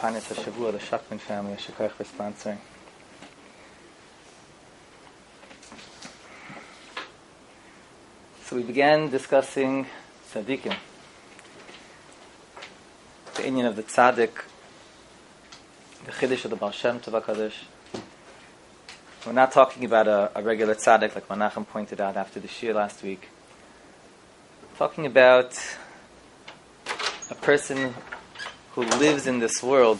Panis HaShavua, the Shakman family, Shikoyach for sponsoring. So we began discussing tzaddikim, the inyan of the tzaddik, the chiddush of the Baal Shem Tov HaKadosh. We're not talking about a regular tzaddik like Menachem pointed out after the shir last week. We're talking about a person who lives in this world.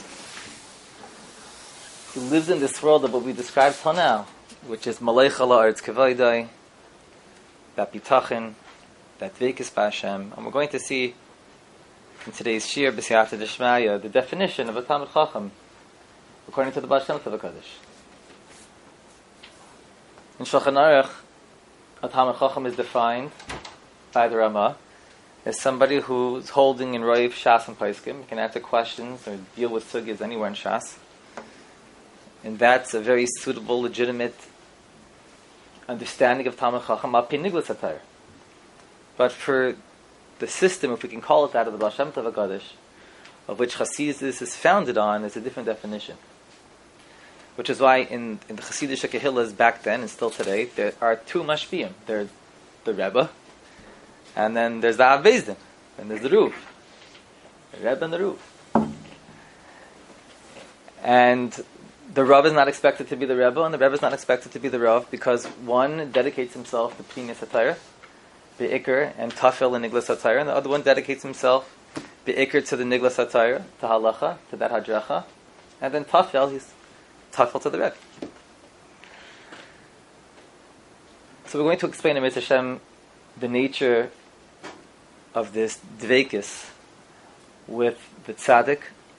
He lives in this world of what we described till now, which is Malech ala Eretz Kevaydai, that bitachon, that dveikis b'Hashem. And we're going to see in today's shir, B'siyata D'Shmaya, the definition of a Talmid Chacham, according to the Baal Shem Tov HaKadosh. In Shulchan Aruch, a Talmid Chacham is defined by the Ramah as somebody who's holding in Roiv Shas and Paiskim. You can answer questions or deal with sugyas anywhere in Shas. And that's a very suitable, legitimate understanding of Talmid Chacham al pi niglas hatayr. But for the system, if we can call it that, of the Baal Shem Tov HaKadosh, of which Chassidus is founded on, is a different definition. Which is why in the Chassidish Kehillas back then and still today, there are two mashpiyim. There's the Rebbe, and then there's the Av Beis Din, and there's the Ruv. The Rebbe and the Ruv. And the Rav is not expected to be the Rebbe, and the Rebbe is not expected to be the Rav, because one dedicates himself to Pnimis HaTorah, Be'ikr, and Tafel and Niglas HaTorah, and the other one dedicates himself Be'ikr to the Niglas HaTorah, to Halacha, to that Hadracha, and then Tafel, he's Tafel to the Rebbe. So we're going to explain in Mitzvah Hashem the nature of this dveikis with the tzaddik,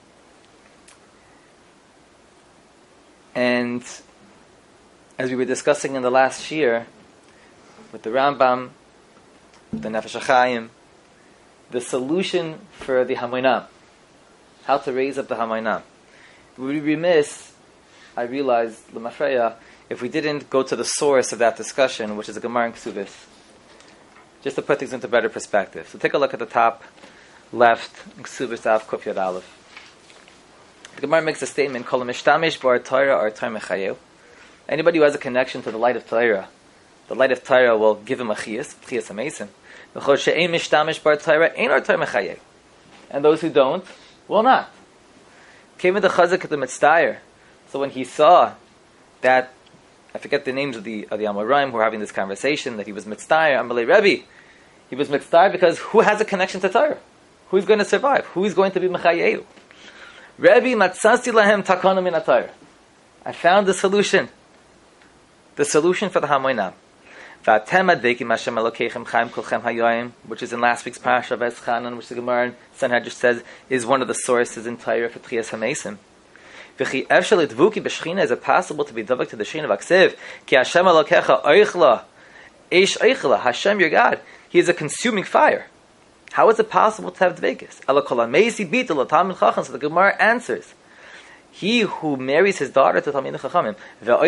and as we were discussing in the last shir with the Rambam, the Nefesh HaChaim, the solution for the Hamoinam, how to raise up the Hamoinam. We would be remiss, I realized, L'mafreya, if we didn't go to the source of that discussion, which is the Gemara in Ksubis, just to put things into better perspective. So take a look at the top left, Ksubis Av Kuf Yad Aleph. The Gemara makes a statement, Kol mishtamish bar Torah or Torah mechayev. Anybody who has a connection to the light of Torah, the light of Torah will give him a chiyas amazing. V'chol she'ein mishtamish bar Torah ein or Torah mechayev. And those who don't, will not. Came in the chazak at the mitzdayer. So when he saw that, I forget the names of the Amoraim who were having this conversation, that he was mitzdayer, Amalei Rebbe, he was mitzdayer because who has a connection to Torah? Who's going to survive? Who is going to be mechayev? Rebbe matzasi lahem takana min HaTorah. I found the solution for the Hamoinam. V'atem adveikim Hashem Elokeichem chaim kolchem hayoyim, which is in last week's parasha of Eschanan, which the Gemara in Sanhedrin says is one of the sources in Torah for Tchias HaMeisim. V'chi efshel itvuki b'shchina, is it possible to be dovek to the Shechina of Aksiv? Ki Hashem Elokecha oichla, eish oichla, Hashem your God, He is a consuming fire. How is it possible to have dveikis? So the Gemara answers, he who marries his daughter to Talmid Chachamim,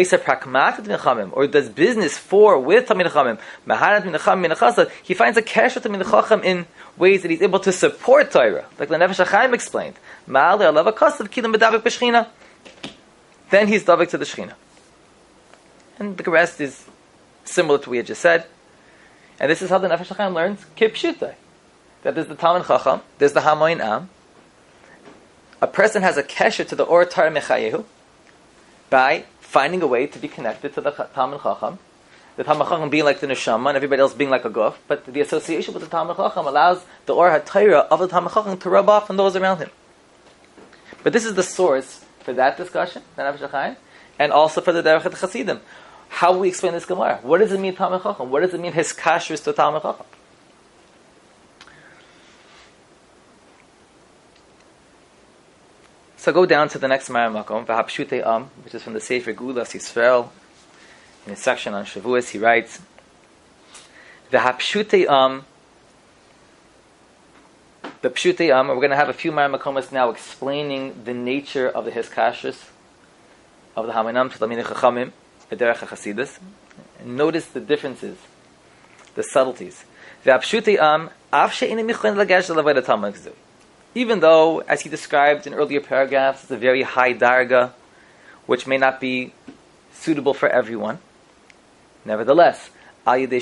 or does business with Talmid Chachamim, he finds a kesher to Talmid Chacham in ways that he's able to support Torah, like the Nefesh HaChaim explained. Then he's davik to the Shechina, and the rest is similar to what we had just said. And this is how the Nefesh HaChaim learns kipshutai. That there's the Talmid Chacham, there's the Hamoinam. A person has a kesher to the Or Torah Mechayehu by finding a way to be connected to the Talmid Chacham. The Talmid Chacham being like the Neshama and everybody else being like a Guf, but the association with the Talmid Chacham allows the Or HaTorah of the Talmid Chacham to rub off on those around him. But this is the source for that discussion, and also for the Derech of the Chassidim. How will we explain this Gemara? What does it mean Talmid Chacham? What does it mean his kashrus to Talmid Chacham? So go down to the next Mara Makom, V'hapshutei which is from the Sefer Gulas Yisrael. In his section on Shavuos, he writes, V'hapshutei the Pshutei we're going to have a few Mara Makomas now explaining the nature of the Hiskashrus of the Hamoinam to Talmidei Chachamim, the Derech HaChasidus. And notice the differences, the subtleties. V'hapshutei av she'enim yichon lagesh l'avodat Talmid K'zu. Even though, as he described in earlier paragraphs, it's a very high darga, which may not be suitable for everyone. Nevertheless, by the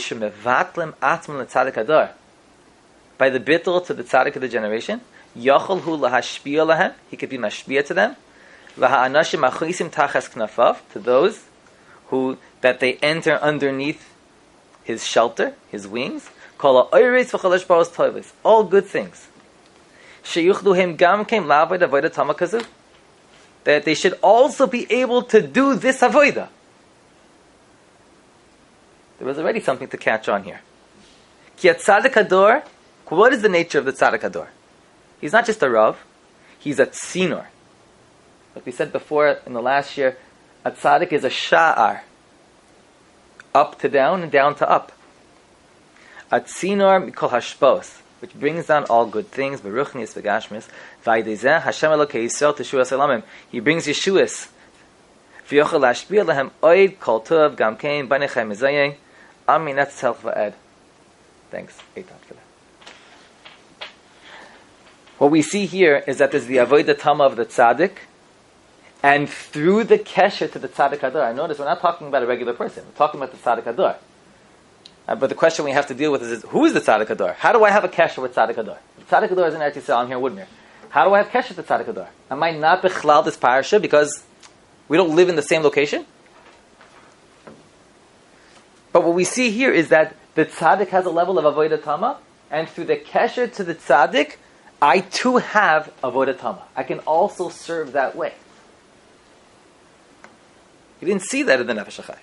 bittul to the tzaddik of the generation, yachol hu lahashpia lahem, he could be mashpia to them, lahanashim achisim tachas knafav, to those who that they enter underneath his shelter, his wings. Kol ha'oiris v'chalash baros toivos, all good things. Sheyuchlu him gam kem la'avoid avodah tama kazu, that they should also be able to do this avodah. There was already something to catch on here. Ki tzaddik hador, what is the nature of the tzaddik hador? He's not just a rav, he's a tzinor. Like we said before in the last year, a tzaddik is a sha'ar. Up to down and down to up. A tzinor mikol hashpos, which brings down all good things, beruchnis v'gashmis, v'aydezeh Hashem Elokei Yisrael teshuas elamim. He brings Yeshuas. V'yochel lashpia lehem oid kol tov gam kein banechem mizayeh. Amin, that's self va'ed. Thanks, Eitan, for that. What we see here is that there's the avodah tama of the tzaddik, and through the kesher to the tzaddik hador. I notice we're not talking about a regular person. We're talking about the tzaddik hador. But the question we have to deal with is who is the tzaddik hador? How do I have a kesher with tzaddik hador? Tzaddik hador is in Eretz Yisrael. I'm here in Woodmere. How do I have kesher to tzaddik hador? Am I not bechlal this parasha because we don't live in the same location? But what we see here is that the tzaddik has a level of avodah tama, and through the kesher to the tzaddik, I too have avodah tama. I can also serve that way. You didn't see that in the Nefesh HaChai.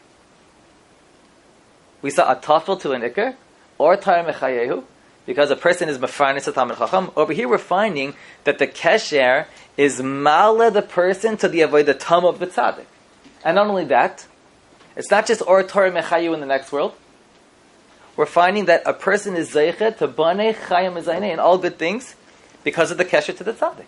We saw a tafel to an ikar, or tar mechayehu, because a person is mefarnes a talmid chacham. Over here we're finding that the kesher is mala the person to the avodah tama of the tzaddik. And not only that, it's not just or tar mechayehu in the next world. We're finding that a person is zeichet to banei chayim mezayne in all good things because of the kesher to the tzaddik.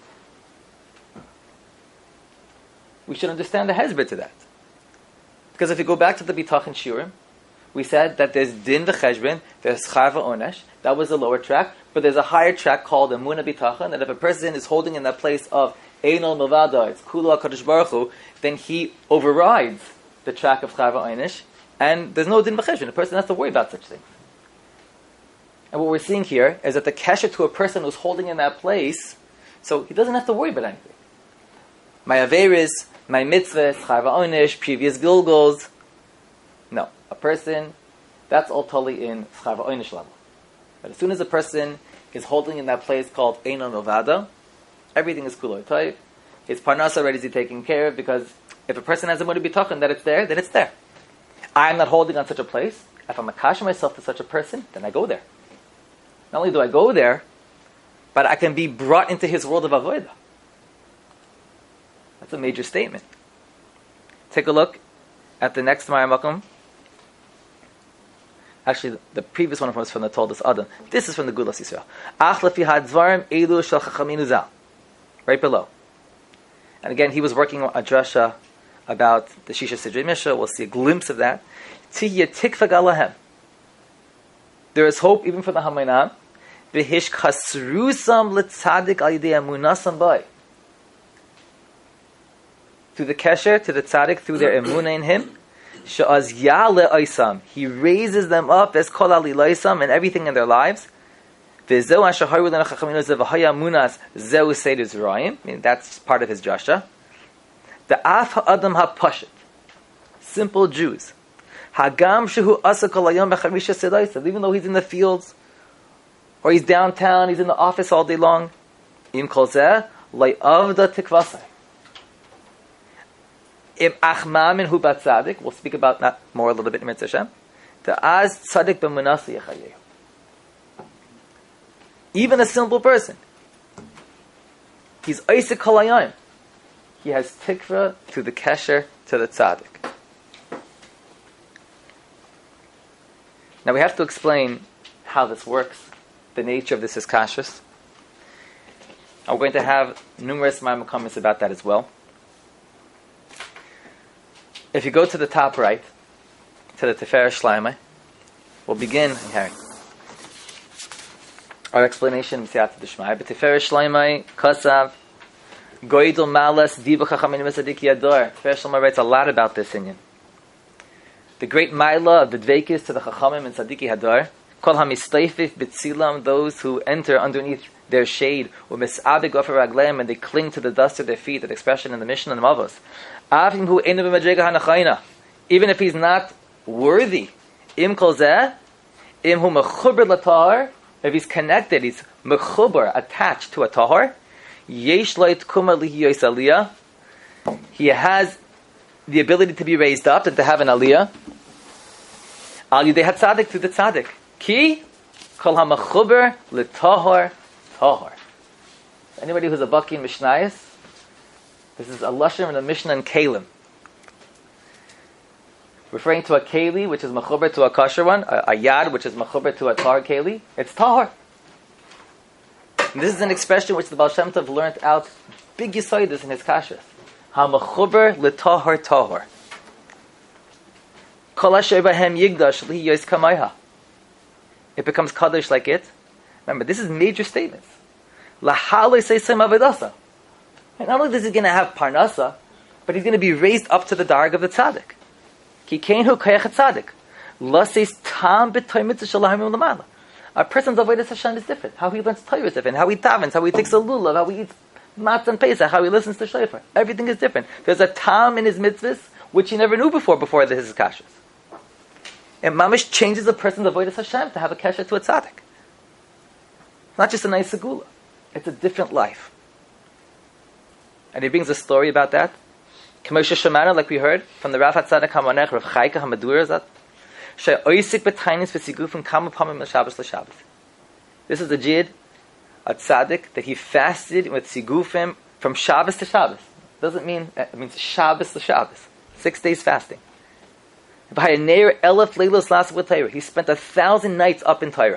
We should understand the hezbollah to that. Because if you go back to the Bitachon Shiurim, we said that there's din v'cheshbon, there's char v'onesh, that was the lower track, but there's a higher track called Emunah Bitachon, that if a person is holding in that place of Einol Milvado, it's Kulu HaKadosh Baruch Hu, then he overrides the track of char v'onesh, and there's no din v'cheshbon. A person has to worry about such things. And what we're seeing here is that the kesher to a person who's holding in that place, so he doesn't have to worry about anything. My averis, my mitzvahs, char v'onesh, previous gilgos. No, a person, that's all totally in char v'onesh level. But as soon as a person is holding in that place called Einon Novada, everything is kuloi toiv. His parnasa already is taken care of, because if a person has a emunah bitachon that it's there, then it's there. I'm not holding on such a place. If I'm akash myself to such a person, then I go there. Not only do I go there, but I can be brought into his world of avodah. That's a major statement. Take a look at the next Ma'ar Makom. Actually, the previous one was from the Toldos Adam. This is from the Gulas Yisrael. Ach lefi hadvarim elu shel chachaminu zal. Right below. And again, he was working on a drasha about the Shisha Sidrei Misha. We'll see a glimpse of that. Tihye tikva galahem. There is hope even for the Hamaynan. V'hish kasrusam l'tzadik al yidei amunasam bai. Through the kesher, to the tzaddik, through their emunah in him, she'az yale oisam, he raises them up as kol aliloisam and everything in their lives. V'zeu asher haru lena chachaminu ze v'haya munas zeu seder zerayim. I mean, that's part of his drasha. The af ha'adam ha'pashet, simple Jews. Hagam shehu asa kol hayom b'charisha sedaisav, even though he's in the fields, or he's downtown, he's in the office all day long. Im kol zeh, la'avda tikvasai. Im achmamin hu bat tzadik, we'll speak about that more a little bit in Mitzvah Hashem. The az tzadik b'munasi yechayehu. Even a simple person, he's oisik kol hayom. He has tikva to the kesher to the tzaddik. Now we have to explain how this works, the nature of this is kashrus. And we're going to have numerous Ma'ar Makomos about that as well. If you go to the top right, to the Tiferes Shleimah, we'll begin, Harry. Our explanation, Mesiat D'Shmai, B'Tiferes Shleimai, Kasav, Goydel Malas, Diva Chachamim Mesadik Yador. Tiferes Shleimai writes a lot about this inyan. The great Maila of the Dveikis to the Chachamim and Sadiki Hadar, Kol HaMistaifif B'Tzilam, those who enter underneath their shade, U'Mis'abig Ofer Ragleim, and they cling to the dust of their feet, that expression in the Mishnah and the Mavos. Avim Hu Einu B'Madrega HaNachayna, even if he's not worthy, Im Kol Zeh, Im Hu Mechuber L'Tahar, if he's connected, he's Mechuber, attached to a Tahar, Yesh Lo Yitkuma Lihi Yos Aliyah, he has the ability to be raised up and to have an Aliyah, Al Yidei HaTzadik, to the Tzadik. Ki Kol HaMechuber L'Tahar Tahar. Anybody who's a Baki in Mishnayos, this is a Lashon in the Mishnah and Kalim. Referring to a Keli, which is Mechuber to a kosher one, a Yad, which is Mechuber to a Tahar Keli, it's Tahar. And this is an expression which the Baal Shem Tov learned out big Yisoidus in his Kashas. HaMechuber L'Tahar Tahar. Kol Asher Bahem Yigdash Li Yos Kamayha. It becomes Kaddish like it. Remember, this is major statements. Lahalei Seisem Avedasa. And not only is he going to have Parnasa, but he's going to be raised up to the Darg of the Tzaddik. Ki Keinhu Kayach Tzaddik. Laseis Tam B'Toy Mitzvah Shalahim U'Lamala. A person's avodas Hashem is different. How he learns Torah is different. How he davens, how he takes a lulav, how he eats matzah and pesach, how he listens to shofar. Everything is different. There's a tam in his mitzvahs which he never knew before his kashas. And mamish changes a person's avodas Hashem to have a kesher to a tzaddik. Not just a nice segula. It's a different life. And he brings a story about that. K'moshe Shemana, like we heard from the Rav HaTzadik HaManech, Rav Chaika HaMadura Zat. This is a jid, a tzaddik, that he fasted with sigufim from Shabbos to Shabbos. Doesn't mean, it means Shabbos to Shabbos. 6 days fasting. He spent 1,000 nights up in Torah.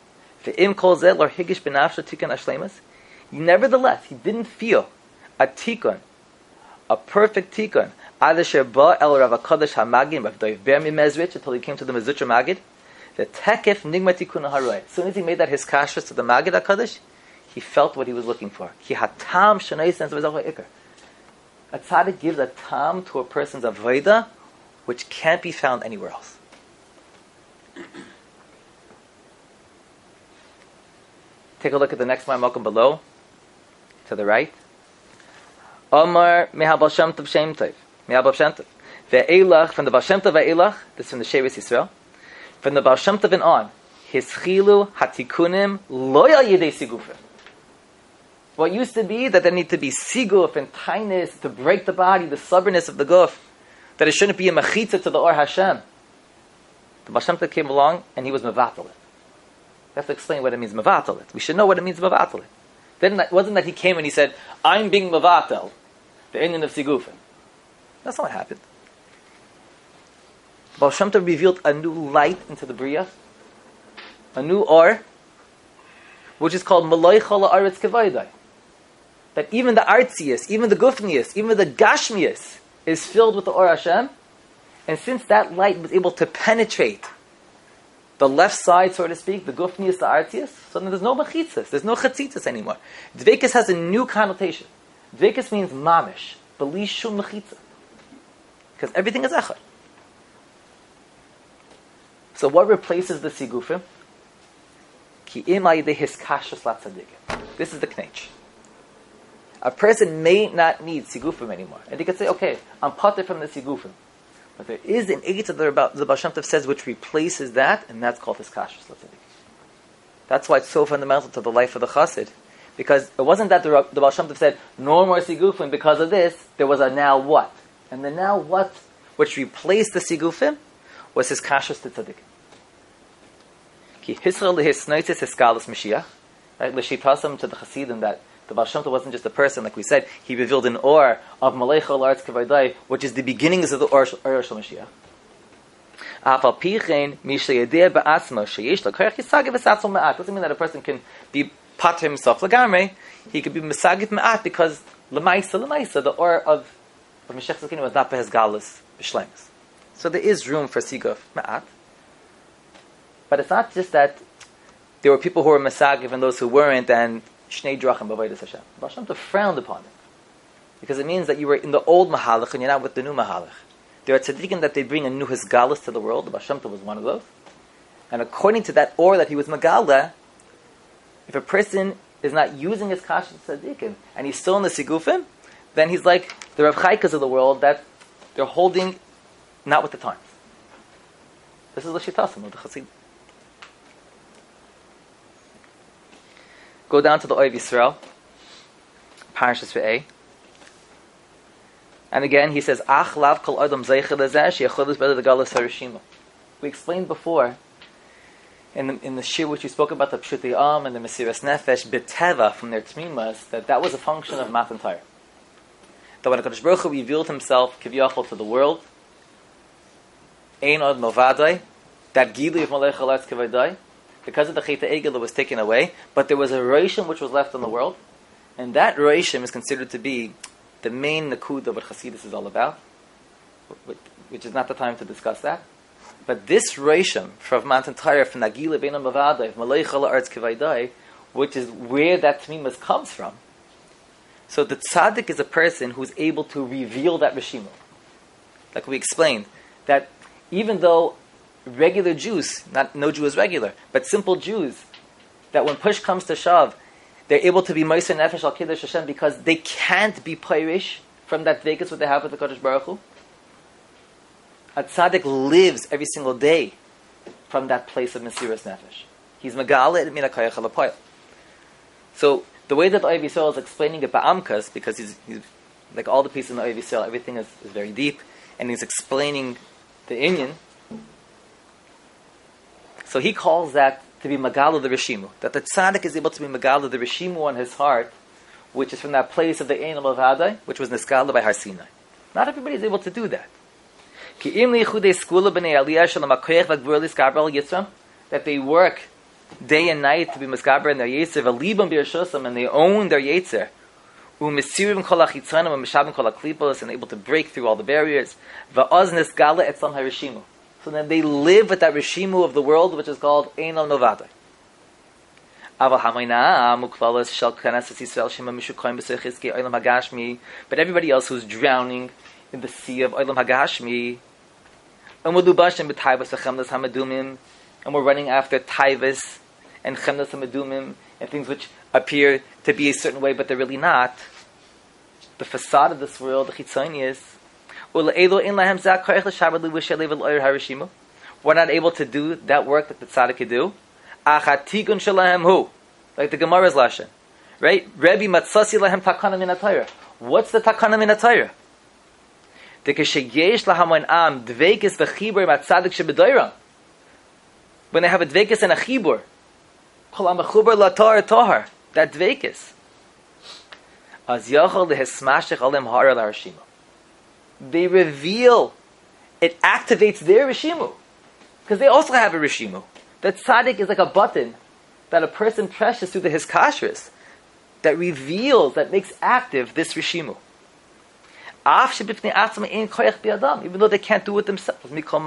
Nevertheless, he didn't feel a tikkun, a perfect tikkun, until he came to the Mezutra Magid. The tekef nigma tikkun haroy. As soon as he made that his kashrus to the Magid HaKadosh, he felt what he was looking for. Ki hatam shenai sense of ikar. A tzaddik gives a tam to a person's avodah which can't be found anywhere else. Take a look at the next Ma'amokum below, to the right. Omar mehabal shem tov shem tov. Mehabal shem tov. Ve'elach, from the Baal Shem Tov ve'elach, this is from the Shevis Yisrael. From the Baal Shem Tov and on, his chilu hatikunim loyal yedei sigufim. What used to be that there need to be siguf and tightness to break the body, the stubbornness of the guf, that it shouldn't be a mechitza to the Or Hashem. The Baal Shem Tov came along and he was mevatel it. We have to explain what it means mevatel it. We should know what it means mevatel it. Then it wasn't that he came and he said, I'm being mevatel, the Indian of sigufim. That's not what happened. Baal Shem Tov revealed a new light into the Bria, a new Or, which is called Malay Chala Aretz Kevaydai. That even the artziest, even the gufniest, even the gashmiest is filled with the Or Hashem. And since that light was able to penetrate the left side, so to speak, the gufniest, the artziest, so then there's no mechitzas, there's no chatzitzas anymore. Dveikus has a new connotation. Dveikus means mamish, beli shum mechitza. Because everything is echad. So what replaces the sigufim? Ki im ayidei hiskashus latzadikim. This is the knech. A person may not need sigufim anymore. And they could say, okay, I'm pater from the sigufim. But there is an eight that the Baal Shem Tov says which replaces that, and that's called hiskashus latzadikim. That's why it's so fundamental to the life of the chassid. Because it wasn't that the Baal Shem Tov said, no more sigufim because of this, there was a now what. And the now what, which replaced the sigufim, was his kashus to tzaddik. Ki hisra lehisnaitis hiskalas Mashiach. Right? L'sheitasam to the Hasidim that the Baal Shem Tov wasn't just a person, like we said, he revealed an Or of Malay Chol Aretz Kevaydai, which is the beginnings of the Or Shel Mashiach. Afal pichein mishayedeh ba'asma sheyesh l'koyach yisagev v'satzol ma'at. Doesn't mean that a person can be pater himself l'gamrei. He could be misagev ma'at because l'maisa, the Or of Mashiach Tzidkenu was not behes galus b'shleimus. So there is room for siguf ma'at. But it's not just that there were people who were Masagiv and those who weren't, and Shnei Drachim B'Avodas Hashem. Baal Shem Tov frowned upon it. Because it means that you were in the old Mahalach and you're not with the new Mahalach. There are tzaddikim that they bring a new Hisgalus to the world. The Baal Shem Tov was one of those. And according to that or that he was Megala, if a person is not using his kashrus tzaddikim and he's still in the Sigufim, then he's like the Rav Chaikas of the world that they're holding not with the times. This is the Shitasim of the Chassid. Go down to the Oiv Yisrael, Parashas Ve'eh. And again, he says, Ach lav kol adam zeichel lezeh she'yacholos better the galus harishima. We explained before, in the shir which we spoke about the Pshutei Am and the Mesiras Nefesh, B'teva, from their Tmimas, that was a function of Matan Torah. That when HaKadosh Baruch Hu revealed himself, Kiviyachol, to the world, Ein od Movadai, that Gili of Malech Haletz Kivadai, because of the Cheta Egel that was taken away, but there was a Reishim which was left in the world, and that Reishim is considered to be the main Nakud of what Chassidus is all about, which is not the time to discuss that. But this Reishim from Matan Torah, from Nagila Bein Mavadai, from Malech Haletz Kivadai, which is where that Tmimas comes from. So the tzaddik is a person who's able to reveal that Rishimu. Like we explained, that even though regular Jews, no Jew is regular, but simple Jews, that when push comes to shove, they're able to be Meiser Nefesh al Kiddush Hashem because they can't be Pirish from that Vegas what they have with the Kodesh Baruch Hu. A tzaddik lives every single day from that place of Mesiras Nefesh. He's Megala min HaKayach HaLapoyel. So the way that the Oiv Yisrael is explaining it Ba'amkas, because he's like all the pieces in the Oiv Yisrael, everything is very deep, and he's explaining the Inyan. So he calls that to be Megala the Rishimu. That the tzaddik is able to be Megala the Rishimu on his heart, which is from that place of the Ein Al-Avadai, which was Niskala by Har Sinai. Not everybody is able to do that. That they work day and night to be Miskaber in their Yetzer, V'libam b'Yershosam, and they own their Yetzer. U'mesirim kol ha'chitzonim, u'meshabim kol ha'klipos, and able to break through all the barriers. V'oz nisgala etzam ha'rishimu. So then they live with that Rishimu of the world, which is called Ein Al Novadai. But everybody else who's drowning in the sea of Olam Hagashmi, and we're running after Taivas and Chemdas HaMedumim and things which appear to be a certain way, but they're really not. The facade of this world, the Chitzonius, we're not able to do that work that the tzaddik could do. Like the Gemara's lashon, right? Rebbe matzasi lahem takana min atayra. What's the takana min atayra? The kesheyesh lahamoin am dveikis v'chibur matzadik shebedoyram. When they have a dveikis and a chibur, kol amachubur latar tahar. That dveikis. Az yachol lehismashich alem hara larashima. They reveal, it activates their Rishimu. Because they also have a Rishimu. That tzaddik is like a button that a person presses through his kashrus, that reveals, that makes active this Rishimu. Even though they can't do it themselves. Through their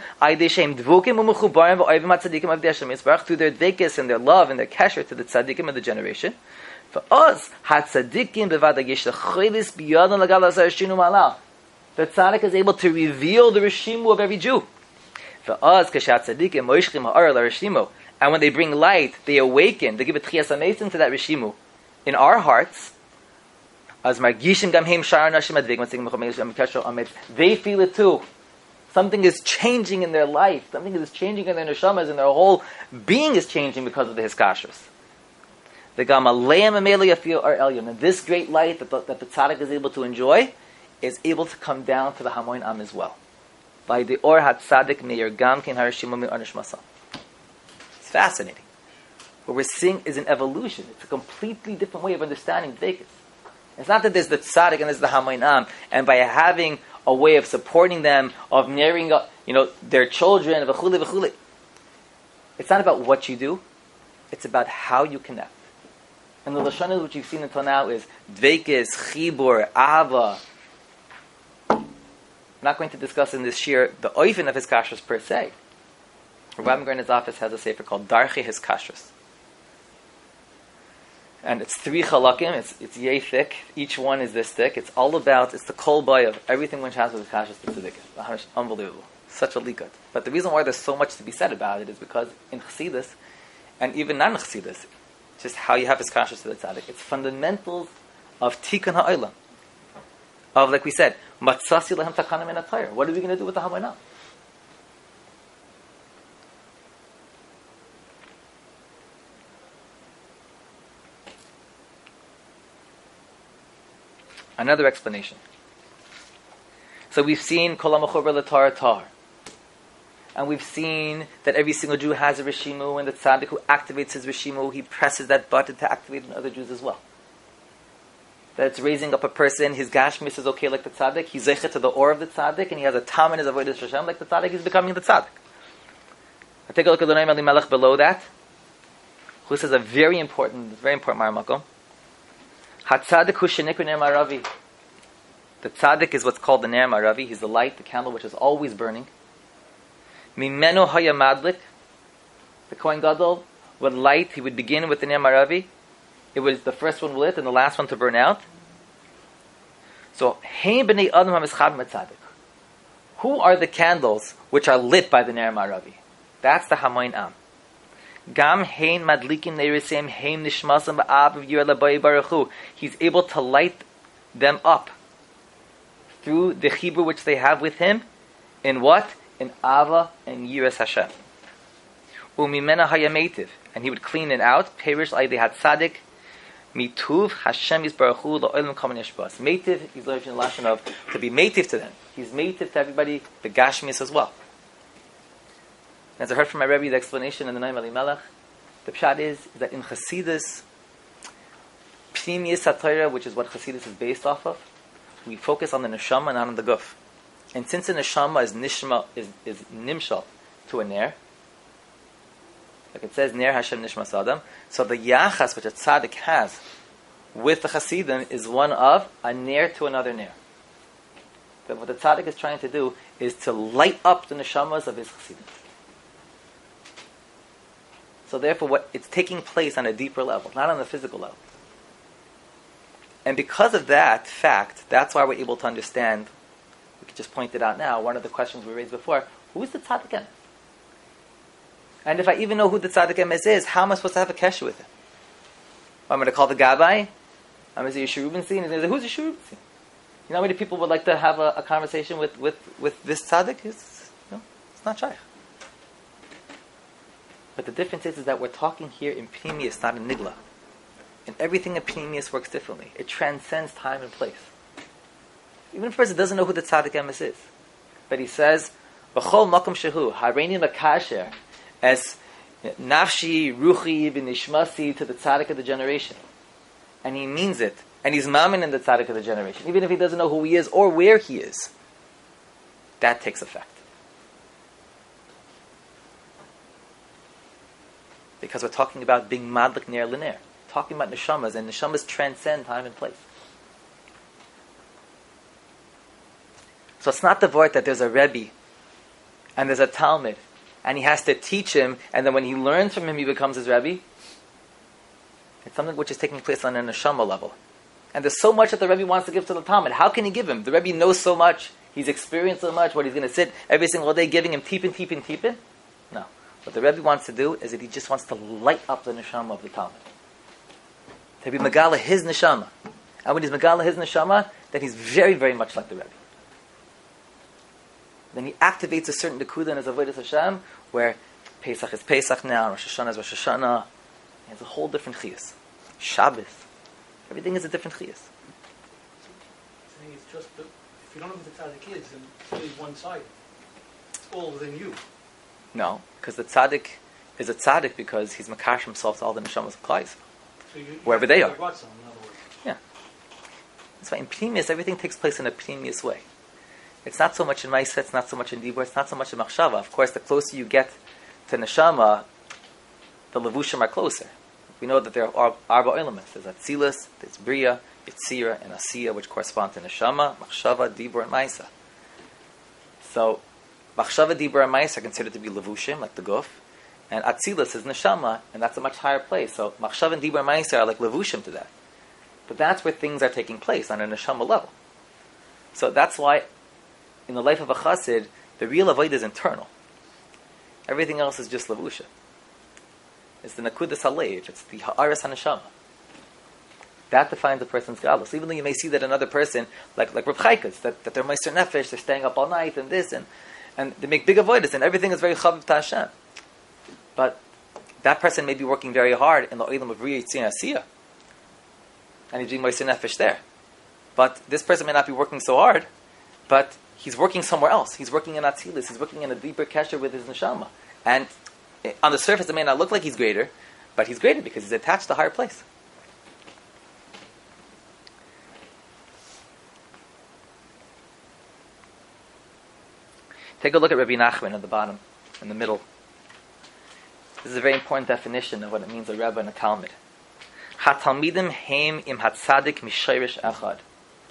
dvekis and their love and their kasher to the tzaddikim of the generation. For us, the tzaddik is able to reveal the Rishimu of every Jew. And when they bring light, they awaken, they give a Tchias HaMesim to that Rishimu in our hearts. They feel it too. Something is changing in their life. Something is changing in their neshamas, and their whole being is changing because of the Hiskashrus. And this great light that the tzaddik is able to enjoy is able to come down to the Hamoin Am as well. By the Or HaTzadik Meir Gam Ken Harishima Me'anish Masam. It's fascinating. What we're seeing is an evolution. It's a completely different way of understanding Dvekas. It's not that there's the tzaddik and there's the Hamoin Am, and by having a way of supporting them, of marrying up, their children, v'chule, v'chule. It's not about what you do. It's about how you connect. And the Lashonas which you've seen until now is Dvekas, Chibur, Ahava. I'm not going to discuss in this shir the oifen of his kashrus per se. Rabbi Gren's office has a sefer called Darchei His Kashrus. And it's 3 chalakim, it's yay thick, each one is this thick. It's all about, it's the kol boy of everything which has with the kashas to tzedekah. Unbelievable. Such a likat. But the reason why there's so much to be said about it is because in Chassidus, and even non-Chassidus, just how you have his kashas to the tzaddik, it's fundamentals of tikkun ha'olam. Of, like we said, matzasi lehem takana min ha'Torah. What are we going to do with the Hamayna? Another explanation. So we've seen kol ha'mechuber l'Torah tar. And we've seen that every single Jew has a Rishimu, and the tzaddik who activates his Rishimu, he presses that button to activate in other Jews as well. That it's raising up a person, his gashmis is okay like the tzaddik, he's zeichet to the or of the tzaddik, and he has a tam in his avodas Hashem like the tzaddik, he's becoming the tzaddik. I take a look at the Noam Elimelech below that, who says a very important maramakom. HaTzaddik hu shenikra ner ma'aravi. The tzaddik is what's called the ner ma'aravi. He's the light, the candle which is always burning. Mimenu haya madlik. The Kohen Gadol would light. He would begin with the ner ma'aravi. It was the first one lit and the last one to burn out. So, hein b'nei adam hamischab tzaddik. Who are the candles which are lit by the ner ma'aravi? That's the Hamoin Am. Gam hein madlikim neirisem hein nishmasam ba'av yir labai baruch hu. He's able to light them up through the chibur which they have with him. In what? In Ava and Yiras Hashem. Umimena hayametiv. And he would clean it out. Perish like they had tzaddik. Mituv Hashem is baruch hu la'olam kamen yeshbas. Meitiv, he's learning the lashon of to be meitiv to them. He's meitiv to everybody, the gashmis as well. As I heard from my Rebbe, the explanation in the Noam Elimelech, the pshat is that in Chassidus, Pnimiyus HaTorah, which is what Chassidus is based off of, we focus on the neshama, not on the guf. And since the neshama is nimshal to a ner, like it says, ner Hashem nishmas adam, so the yachas which a tzaddik has with the Chassidim is one of a ner to another ner. That what the tzaddik is trying to do is to light up the neshamas of his Chassidim. So therefore, it's taking place on a deeper level, not on the physical level. And because of that fact, that's why we're able to understand, we could just point it out now, one of the questions we raised before, who is the tzaddik emes? And if I even know who the tzaddik emes is, how am I supposed to have a kesher with him? I'm going to call the gabbai, I'm going to say Yeshua Rubenstein, and who's Yeshua Rubenstein? You know how many people would like to have a conversation with this tzaddik? It's not shaykh. But the difference is that we're talking here in Pnimius, not in Nigla. And everything in Pnimius works differently. It transcends time and place. Even if a person doesn't know who the tzaddik emes is. But he says, V'chol makom shehu, hareini makasher, as nafshi, ruchi, v'nishmasi, to the tzaddik of the generation. And he means it. And he's mamin in the tzaddik of the generation. Even if he doesn't know who he is or where he is. That takes effect. Because we're talking about being madlik ner l'ner, talking about neshamas, and neshamas transcend time and place. So it's not the word that there's a Rebbe, and there's a Talmud, and he has to teach him, and then when he learns from him, he becomes his Rebbe. It's something which is taking place on a neshama level. And there's so much that the Rebbe wants to give to the Talmud. How can he give him? The Rebbe knows so much, he's experienced so much, what he's going to sit every single day giving him teepin? No. What the Rebbe wants to do is that he just wants to light up the neshama of the Talmud. To be megala his neshama. And when he's megala his neshama, then he's very, very much like the Rebbe. Then he activates a certain nekuda in his avodas Hashem, where Pesach is Pesach now, Rosh Hashanah is Rosh Hashanah. He has a whole different chiyas. Shabbos. Everything is a different chiyas. Saying it's just that if you don't know who the tzaddik is, then it's only one side. It's all within you. No, because the tzaddik is a tzaddik because he's makash himself to all the neshamas of Klal Yisrael, So wherever they are. in other words. Yeah. That's why in Pnimius, everything takes place in a Pnimius way. It's not so much in Maisa, it's not so much in Dibur, it's not so much in Machshava. Of course, the closer you get to Neshama, the Levushim are closer. We know that there are Arba elements. There's Atzilus, there's Bria, Yitzira, and Asiya, which correspond to Neshama, Machshava, Dibur, and Maisa. So, Machshava, Dibur, and Maisa are considered to be Levushim, like the Guf, And Atzilus is neshama, and that's a much higher place. So Machshav and Dibur Ma'aser are like levushim to that. But that's where things are taking place on a neshama level. So that's why, in the life of a chassid, the real avodah is internal. Everything else is just levusha. It's the nakudas halev. It's the ha'aras haneshama. That defines a person's galus. Even though you may see that another person, like Rav Chaikas, that they're meister nefesh, they're staying up all night and this and they make big avodas and everything is very chaviv to Hashem. But that person may be working very hard in the olam of Riyah Yitzir Asiyah, and he's doing meister nefesh there. But this person may not be working so hard, but he's working somewhere else. He's working in Atzilus. He's working in a deeper kesher with his neshama. And on the surface, it may not look like he's greater, but he's greater because he's attached to a higher place. Take a look at Rabbi Nachman at the bottom, in the middle. This is a very important definition of what it means a Rebbe and a Talmud. HaTalmidim heim im hatzadik mishayrish echad.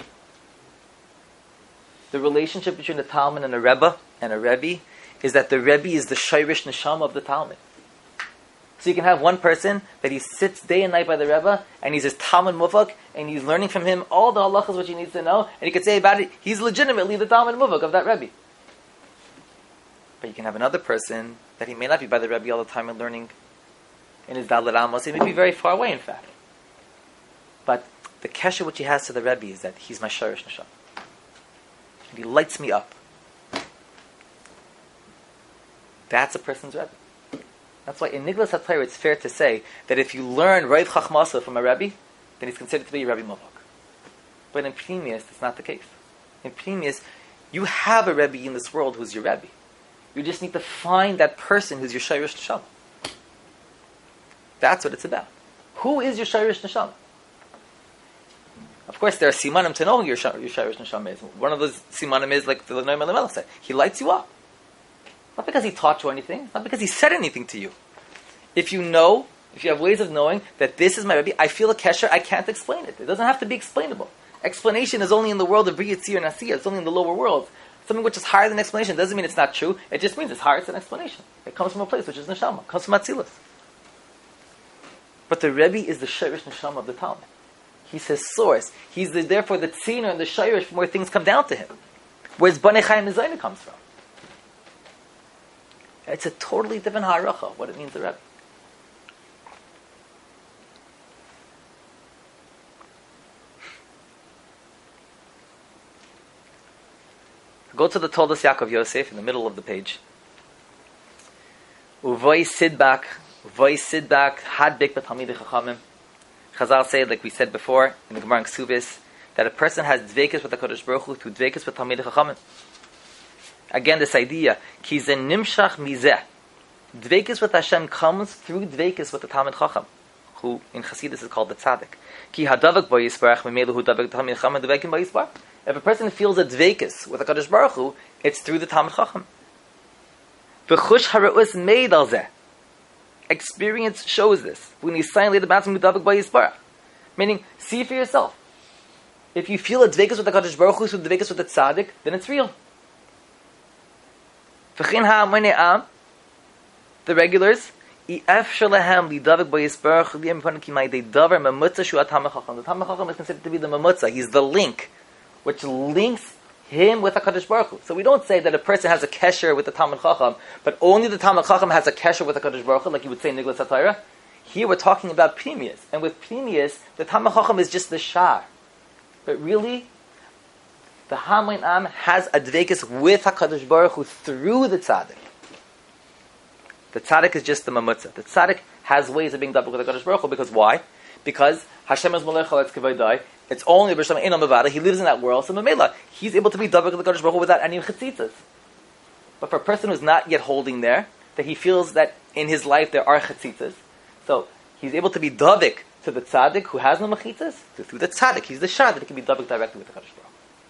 The relationship between the Talmud and a Rebbe and a Rebbe is that the Rebbe is the shayrish neshama of the Talmud. So you can have one person that he sits day and night by the Rebbe, and he's his Talmud Muvak, and he's learning from him all the halachas which he needs to know, and he could say about it, he's legitimately the Talmud Muvak of that Rebbe. But you can have another person that he may not be by the Rebbe all the time and learning in his Dalet Amos. He may be very far away, in fact. But the kesher which he has to the Rebbe is that he's my shayrish neshama. And he lights me up. That's a person's Rebbe. That's why in Niglas HaTorah it's fair to say that if you learn Rav Chachmasa from a Rebbe, then he's considered to be a Rebbe Muvak. But in Pnimius, that's not the case. In Pnimius, you have a Rebbe in this world who's your Rebbe. You just need to find that person who's your shayrish neshama. That's what it's about. Who is your shayrish neshama? Of course, there are simanim to know who your shayrish neshama is. One of those simanim is like the Noam Elimelech said. He lights you up. Not because he taught you anything. Not because he said anything to you. If you know, if you have ways of knowing that this is my Rebbe, I feel a kesher, I can't explain it. It doesn't have to be explainable. Explanation is only in the world of Riyatzir and Asiyah. It's only in the lower world. Something which is higher than explanation doesn't mean it's not true. It just means it's higher than explanation. It comes from a place which is neshama. It comes from Atzilus. But the Rebbe is the shayrish neshama of the Talmud. He's his source. He's therefore the tziner and the shayrish from where things come down to him. Where's Bnei Chaim Nizayna comes from. It's a totally different haracha of what it means the Rebbe. Go to the Toldos Yaakov Yosef in the middle of the page. Uvoy sidbak, hadbik b'talmidei chachamim. Chazal say, like we said before in the Gemara in Ksubis, that a person has dveikus with the Kadosh Baruch Hu through dveikus b'talmidei chachamim. Again, this idea, ki ze nimshach mizeh. Dveikus with Hashem comes through dveikus with the Talmid Chacham, who in Chassidus is called the Tzaddik. Ki hadavak bo yisparach memelu hu davak Talmid Chacham dveikim bo yisparach. If a person feels a dveikus with a Kadosh Baruch Hu, it's through the Talmid Chacham. V'chush hara'us meid al zeh. Experience shows this. When you sign later about davak bo yisparach, meaning see for yourself. If you feel a dveikus with the Kadosh Baruch Hu, so dveikus with the Tzaddik, then it's real. V'chin ha'amonei am, the regulars, the Talmid Chacham is considered to be the mamutza. He's the link, which links him with HaKadosh Baruch Hu. So we don't say that a person has a kesher with the Talmid Chacham, but only the Talmid Chacham has a kesher with HaKadosh Baruch Hu, like you would say in Niglas HaTorah. Here we're talking about Pnimius. And with Pnimius, the Talmid Chacham is just the shar. But really, the Hamoin Am has a dveikus with HaKadosh Baruch Hu through the Tzaddik. The Tzaddik is just the mamutza. The Tzaddik has ways of being double with HaKadosh Baruch Hu, because why? Because Hashem is Molech Chaletz K'vaydai. It's only B'Shem Einam Mavada. He lives in that world, so Mamela, he's able to be double with HaKadosh Baruch Hu without any chetzitzas. But for a person who's not yet holding there, that he feels that in his life there are chetzitzas, so he's able to be davik to the Tzaddik who has no mechitzas, through the Tzaddik. He's the shah that he can be davik directly with HaKadosh Baruch Hu.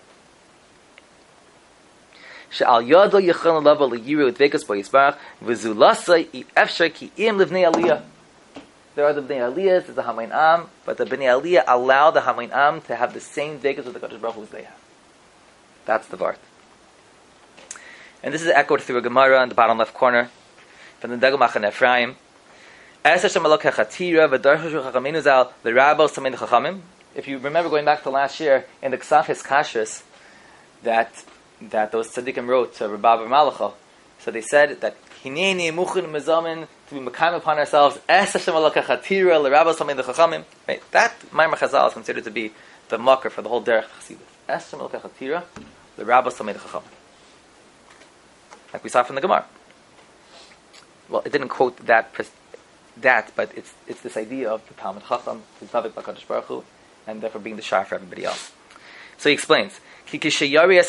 She'al yado yechon lava leyiru dveikus bo yisbarach v'zulasai ifshar ki im livnei aliyah. There are the Bnei Aliyahs, there's the Hamoin Am, but the Bnei Aliyah allow the Hamoin Am to have the same dveikus with the Kadosh Baruch Hu as they have. That's the Vart. And this is echoed through a Gemara in the bottom left corner. from the Dagul Machan Ephraim. Es Hashem Elokei Chatira v'Darshu Chachamenu Zal l'Rabos Samein Chachamim. If you remember going back to last year in the Ksaf Hiskashris that those tzaddikim wrote to Rabbi Malacha, so they said that Hineni Muchin Mezamin to be mekayim upon ourselves Es Hashem Elokei Chatira l'Rabos Samein Chachamim. That Ma'amar Chazal is considered to be the makar for the whole derech chassidus. Es Hashem Elokei Chatira l'Rabos Samein Chachamim. Like we saw from the Gemara. Well, it didn't quote that, but it's this idea of the Talmud Chacham, who's Davik B'Kadosh Baruch Hu, and therefore being the shar for everybody else. So he explains, when a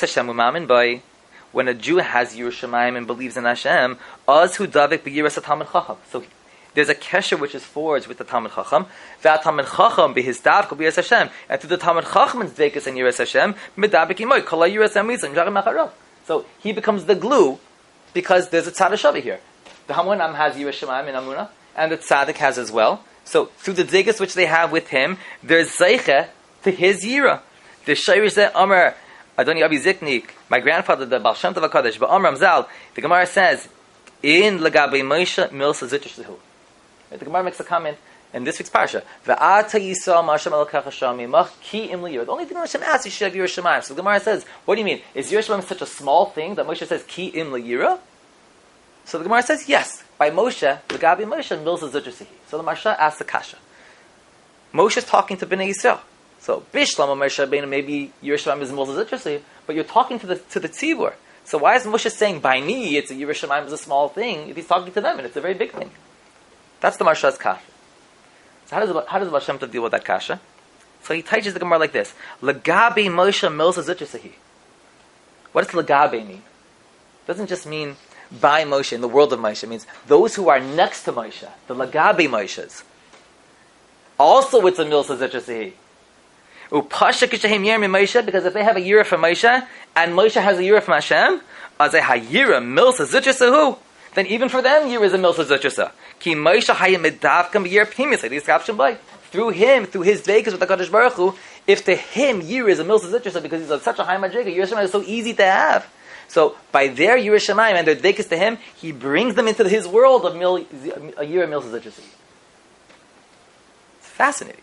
Jew has Yiras Shamayim and believes in Hashem, az hu Davik b'Yiras Talmud Chacham. So there's a kesher which is forged with the Talmud Chacham. That Talmud Chacham b'his davk b'Yiras Hashem, and through the Talmud Chacham's dvekus and Yiras Hashem, medavik imoy kol Yiras Hamizim jagim macharov. So he becomes the glue because there's a tzad shava here. The Hamonam has Yiras Shamayim in Amunah, and the tzaddik has as well. So through the dvekus which they have with him, there's zeicha to his yira. The shayrish that Amar Adoni Abi Ziknik, my grandfather, the Baal Shem Tov HaKadosh, but Amram Zal, the Gemara says, in Lagabe Moshe Milsa Zitrishlehu. The Gemara makes a comment in this week's parsha. V'ata Yisrael Ma'ashem Elokei Chashami Mach Ki Im Liyir. The only thing Hashem asks is you should have Yiras Shamayim. So the Gemara says, what do you mean? Is Yiras Shamayim such a small thing that Moshe says Ki Im Liyira? So the Gemara says, yes. By Moshe, Lagabe Moshe Milsa Zitrishlehu. So the Marsha asks the kasha. Moshe is talking to Bnei Yisrael. So Bishlam Moshe Rabbeinu, maybe Yiras Shamayim is Milsa Zitrishlehu, but you're talking to the tzibur. So why is Moshe saying by me it's a Yiras Shamayim is a small thing if he's talking to them and it's a very big thing? That's the Marsha's kasha. So how does Baal Shem Tov deal with that kasha? So he teaches the Gemara like this: Lagabe Moshe Milsa Zitrishlehu. What does Lagabe mean? It doesn't just mean by Moshe in the world of Moshe. It means those who are next to Moshe, the Lagabe Moshes. Also, it's a Milsa Zitrishlehu. Upasha kishahim yirmi Moshe, because if they have a yira from Moshe and Moshe has a yira from Hashem, as a hayira milsa zitrasahu, then even for them yira is a milsa zitrasa. Ki Moshe hayim medavkam yir pnimis. Like this caption by through him, through his dvekus with the Kadosh Baruch Hu, if to him yira is a milsa zitrasa because he's such a high madriga, Yiras Shamayim is so easy to have. So by their Yiras Shamayim and their dvekus to him, he brings them into his world of a yira milsa zitrasa. It's fascinating.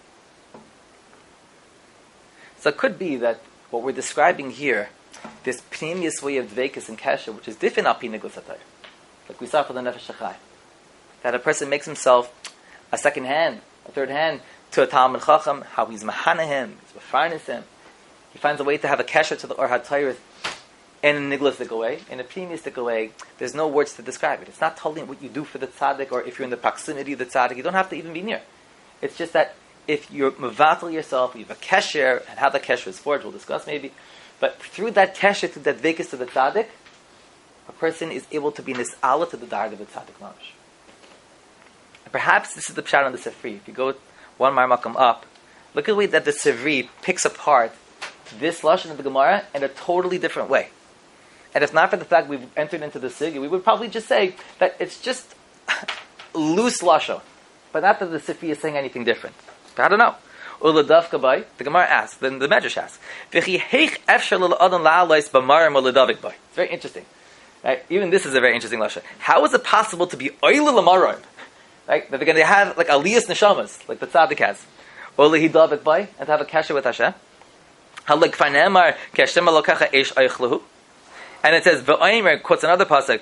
So it could be that what we're describing here, this pneumius way of dvekus and kasha, which is different al pi nigus hatayr, like we saw for the Nefesh HaChai, that a person makes himself a second hand, a third hand to a Talmud Chacham, how he's mahana him, he's mafarnis him. He finds a way to have a kasha to the Or HaTayr in a niglistic way, in a pneumistic way. There's no words to describe it. It's not telling what you do for the tzaddik or if you're in the proximity of the tzaddik. You don't have to even be near. It's just that if you're mevatel yourself, you have a kesher, and how the kesher is forged, we'll discuss maybe. But through that kesher, through that vekus to the tzaddik, a person is able to be nis'ala to the darg of the tzaddik mamash. And perhaps this is the pshat on the Sifri. If you go one marmakam up, look at the way that the Sifri picks apart this lashon of the Gemara in a totally different way. And if not for the fact we've entered into the sugya, we would probably just say that it's just loose lashon, but not that the Sifri is saying anything different. I don't know. The Gemara asks, then the Medrash asks, it's very interesting. Right? Even this is a very interesting lashon. How is it possible to be oile lamarim? Right? That they're going to have like aliyas neshamas, like the tzaddik has, and to have a kasha with Hashem. And it says, quotes another pasuk,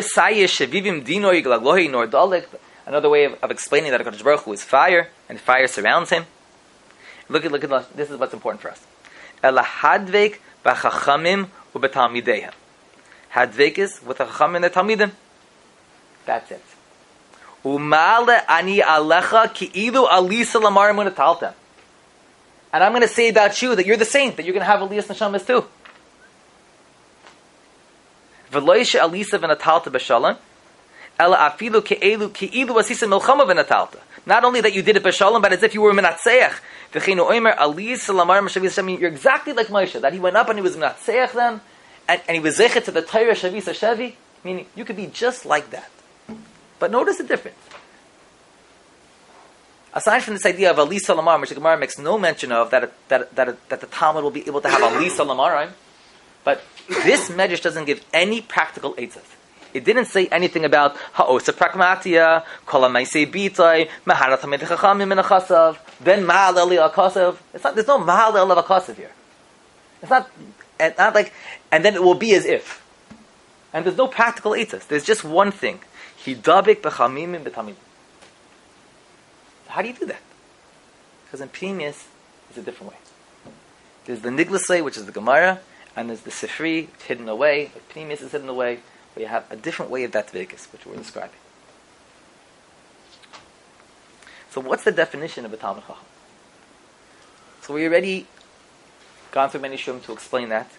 another way of explaining that HaKadosh Baruch Hu is fire, and fire surrounds him. Look at this is what's important for us. Hadvek b'chachamim u'b'talmideihem. Hadvek is with the chachamim and the talmidim. That's it. Umale ani alecha ki'ilu alisa lamar munataltem. And I'm going to say about you that you're the saint, that you're going to have aliyas neshamas too. V'loisha alisa v'natalta b'shalom. Not only that you did it b'shalom, but as if you were menatzeach. You're exactly like Moshe, that he went up and he was menatzeach them, and he was zechet to the Torah Shavis Hashevi, meaning you could be just like that. But notice the difference. Aside from this idea of alisa lamar, which the Gemara makes no mention of, that the Talmud will be able to have alisa lamarim, but this medrash doesn't give any practical eitzah. It didn't say anything about ha'osa pragmatia, kol ha'maisei bitoi, maharat ha'medech chachamim min achasav, then mahal eli akasav. There's no mahal eli akasav here. It's not like, and then it will be as if. And there's no practical etzas. There's just one thing. Hidabik b'chamimim b'tamim. How do you do that? Because in Pnimius, it's a different way. There's the Niglasei, which is the Gemara, and there's the Sifri, hidden away. The Pnimius is hidden away. But you have a different way of that Dvikas, which we're describing. So what's the definition of a Talmid Chacham? So we already gone through many shurim to explain that.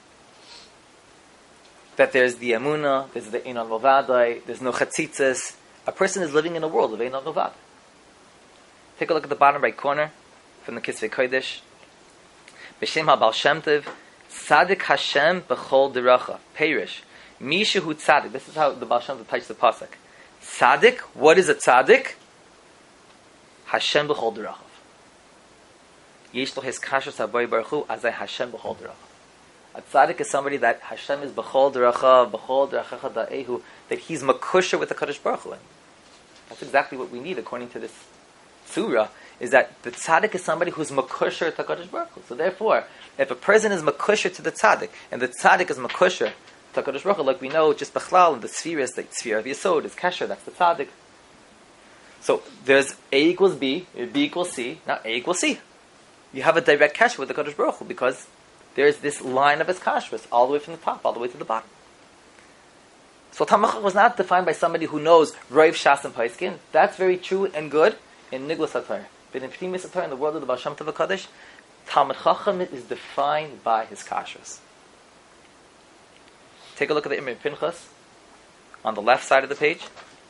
That there's the Emunah, there's the Einon Movadai, there's no Chatzitzes. A person is living in a world of Einon Movadai. Take a look at the bottom right corner from the Kisvei Kodesh. B'Shem HaBaal Shem Tov, Tzadik Hashem B'chol Deracha. Peirish. Mishahu Tzadik. This is how the Baal Shem Tov touches the pasuk. Tzadik. What is a Tzadik? Hashem B'chol Deracha. Yesh lo his kashrus haboy baruch hu azay Hashem B'chol Deracha. A Tzadik is somebody that Hashem is B'chol Deracha, B'chol Deracha Da'ehu, that he's makusher with the Kadosh Baruch Hu. That's exactly what we need according to this surah, is that the tzaddik is somebody who's makusher to HaKadosh Baruch Hu. So therefore, if a person is makusher to the tzaddik, and the tzaddik is makusher to HaKadosh Baruch Hu, like we know just b'chlal in the spheres, the sphere of Yesod is kasher, that's the tzaddik. So there's A equals B, B equals C, now A equals C. You have a direct kasher with the HaKadosh Baruch Hu, because there's this line of his kashrus, all the way from the top, all the way to the bottom. So Talmid Chacham was not defined by somebody who knows Rav Shas and Paiskin. That's very true and good in Niglas HaTorah. But in Pnimius HaTorah, in the world of the Baal Shem Tov HaKadosh, Talmid Chacham is defined by his kashrus. Take a look at the Imre Pinchas on the left side of the page.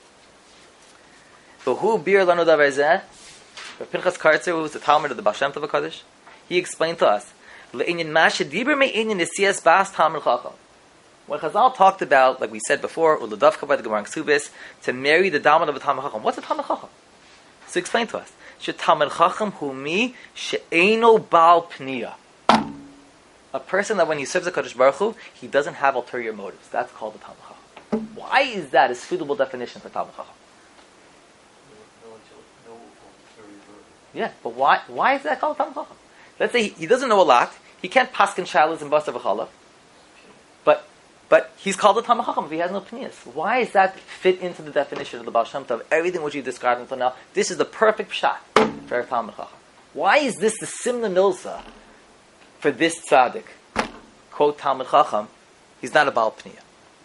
V'hu bir lanu davar zeh. Pinchas Kartzer, who was the Talmud of the Baal Shem Tov HaKadosh, he explained to us, Le'inyan mashe diber me'inyan nisiyas bas Talmid Chacham. When Chazal talked about, like we said before, Uladavka by the Gemara Ksubis, to marry the Dalman of a Talmid Chacham. What's a Talmid Chacham? So explain to us. She Talmid Chacham hu mi she'eino bal pniya. A person that when he serves the Kadosh Baruch Hu, he doesn't have ulterior motives. That's called the Talmid Chacham. Why is that a suitable definition for Talmid Chacham? Yeah, but why is that called Talmid Chacham? Let's say he doesn't know a lot. He can't paskin shalos and basar v'chala. But he's called a Talmid Chacham if he has no pnias. Why does that fit into the definition of the Baal Shem Tov? Everything which you described until now, this is the perfect pshat for a Talmid Chacham. Why is this the Simna Milsa for this tzaddik? Quote Talmid Chacham, he's not a Baal Pniya.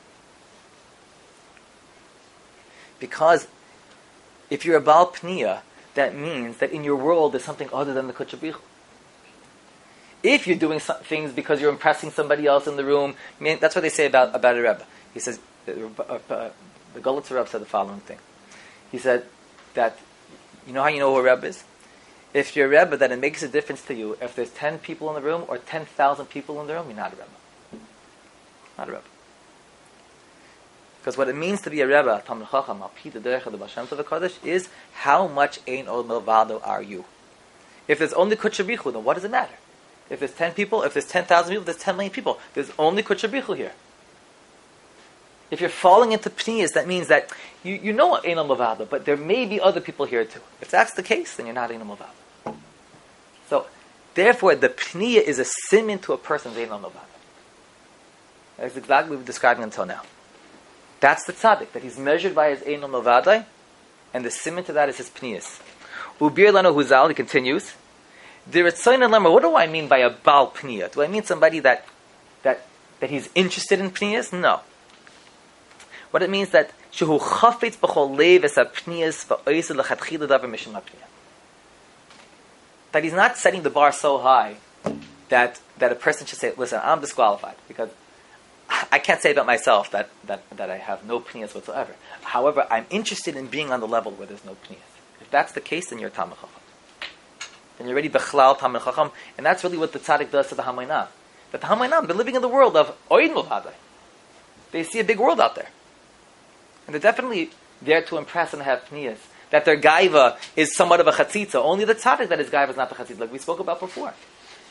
Because if you're a Baal Pniya, that means that in your world there's something other than the Kutcha Bichul. If you're doing things because you're impressing somebody else in the room, that's what they say about a Rebbe. He says, the Golitzer Rebbe said the following thing. He said that, you know how you know who a Rebbe is? If you're a Rebbe, then it makes a difference to you if there's 10 people in the room or 10,000 people in the room, you're not a Rebbe. Not a Rebbe. Because what it means to be a Rebbe, Talmid Chacham, Al-Pi the Derech of the Baal Shem Tov HaKadosh, is how much Ein Od Milvado are you? If there's only Kutcha Bichul, then what does it matter? If there's 10 people, if there's 10,000 people, there's 10 million people. There's only Kutcha Bichul here. If you're falling into Pniyas, that means that you know Einam Levada, but there may be other people here too. If that's the case, then you're not Einam Levada. So, therefore, the Pniya is a siman to a person's Einam Levada. That's exactly what we've been describing until now. That's the tzaddik, that he's measured by his Einam Levada, and the siman to that is his Pniyas. Ubir Lano Huzal, he continues, what do I mean by a Baal Pniya? Do I mean somebody that he's interested in Pniyas? No. What it means that Shehu Chafetz B'chol Lev Es HaPniyas V'Oised L'Chatchila Davar Mishum HaPniya. That he's not setting the bar so high that a person should say, listen, I'm disqualified because I can't say about myself that I have no Pniyas whatsoever. However, I'm interested in being on the level where there's no Pniyas. If that's the case, then you're a Talmid Chacham. And you're already Bechlal Talmid Chacham, and that's really what the tzaddik does to the Hamoinam. That the Hamoinam, they're living in the world of Oid Mulvadai. They see a big world out there. And they're definitely there to impress and have pniyas. That their gaiva is somewhat of a chatzitza. Only the tzaddik that his gaiva is not the chatzitza, like we spoke about before.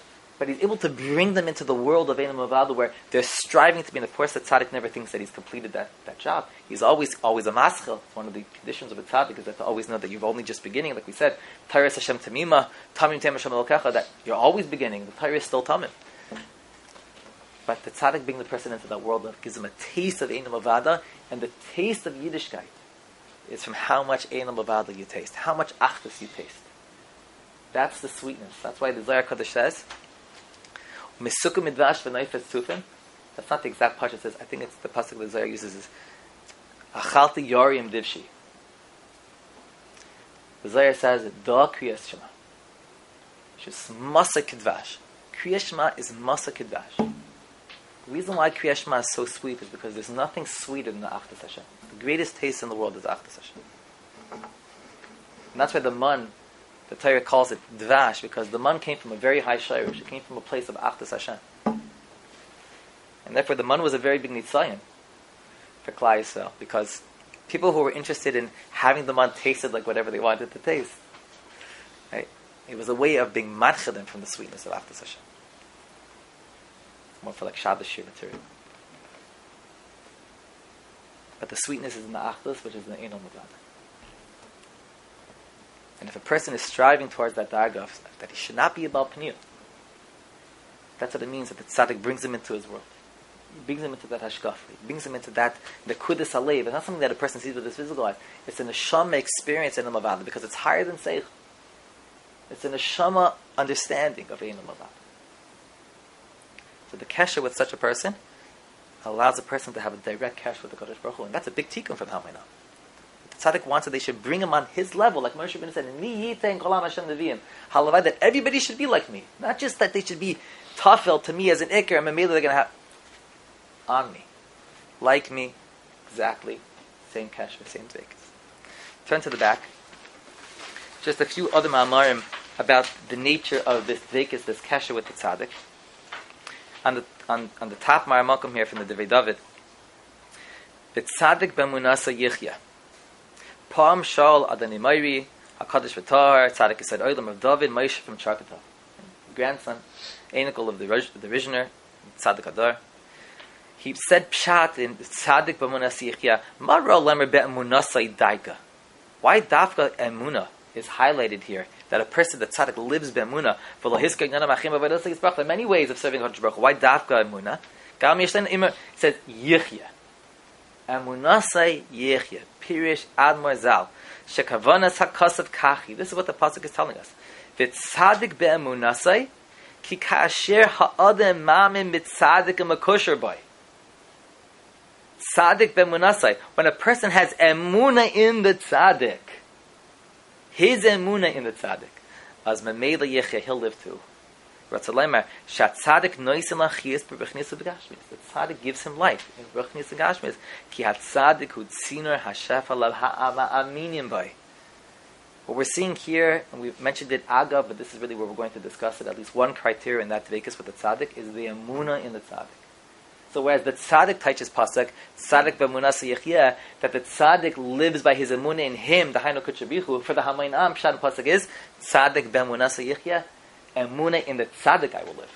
but he's able to bring them into the world of Einam Avada where they're striving to be, and of course the tzaddik never thinks that he's completed that job. He's always a maschil. One of the conditions of a tzaddik is that to always know that you're only just beginning, like we said, Tairas Hashem Tamima, Tamim Tem Hashem Elokecha, that you're always beginning, the Torah is still Tamim. But the tzaddik being the person into that world gives him a taste of Einam Avada, and the taste of Yiddishkeit is from how much Einam Avada you taste, how much Achdus you taste. That's the sweetness. That's why the Zohar Kodesh says, Mesukum midvash v'noifes tufin. That's not the exact pasuk. It says, I think it's the pasuk the Zohar uses is Achalti Yorim Divshi. The Zohar says Da Kriyas Shema. She's Masa Kidvash. Kriyas Shema is Masa Kidvash. The reason why Kriyas Shema is so sweet is because there's nothing sweeter than the Achdus Hashem. The greatest taste in the world is Achdus Hashem. And that's why the man, the Torah calls it Dvash, because the man came from a very high shayrish. It came from a place of Achdus Hashem. And therefore the man was a very big nitzayin for Klal Yisrael, because people who were interested in having the man tasted like whatever they wanted to taste, right? It was a way of being madchadim from the sweetness of Achdus Hashem. More for like Shabbos Shir material. But the sweetness is in the Achdus, which is in the Einam Avada. And if a person is striving towards that dargah, that he should not be about Pniyut, that's what it means, that the tzaddik brings him into his world. He brings him into that hashkaf. He brings him into that, the kudus alev. It's not something that a person sees with his physical eye. It's an neshama experience in the Avada, because it's higher than seich. It's a neshama understanding of Einam Avada. So the kesher with such a person allows a person to have a direct kesher with the Kodesh Baruch Hu, and that's a big tikkun from Hamayna. The tzaddik wants that they should bring him on his level, like Moshe Rabbeinu said, "Ni yitein kolam Hashem neviim." Halavai, that everybody should be like me, not just that they should be tafel to me as an ikar, and maybe they're going to have on me, like me, exactly, same kesher, same dvekas. Turn to the back. Just a few other ma'amarim about the nature of this dvekas, this kesher with the tzaddik. On the top Maramakum here from the Devei David, the tzaddik b'emunasa yichya. Pam shal adani mayri hakadosh v'tahar tzaddik yisad olam of David Moshe from Chakata, grandson, anical of the Rishner, tzaddik Adar. He said pshat in tzaddik b'emunasa yichya. Mara lemer be'emunasa daika. Why dafka emuna is highlighted here? That a person, the tzaddik, lives be'emunah. There are many ways of serving HaKadosh Baruch Hu. Why dafka emunah? It says yichya. Emunasai yichya. Pirish admor zal. Shekavanas hakasav kachi. This is what the pasuk is telling us. V'tzadik be'emunasai ki kasher ha'adem mamim mitzadik amakusher boy. Tzadik be'emunasai. When a person has emunah in the tzaddik, his emunah in the tzaddik, as Mamela Yechia, he'll live too. Ratzalemer, Shat tzaddik noisim lachiyas b'rechnis v'gashmis. The tzaddik gives him life in b'rechnis v'gashmis. Ki hat tzaddik hu tziner hashef alav ha'ama aminim by. What we're seeing here, and we've mentioned it agav, but this is really where we're going to discuss it. At least one criteria in that dvekas with the tzaddik is the emunah in the tzaddik. So whereas the tzaddik teaches pasuk, tzaddik b'emunasa yichya, that the tzaddik lives by his emunah in him, the hainu kutchabichu, for the hamaynam pshat pasuk is, tzaddik b'emunasa yichya, emunah in the tzaddik I will live.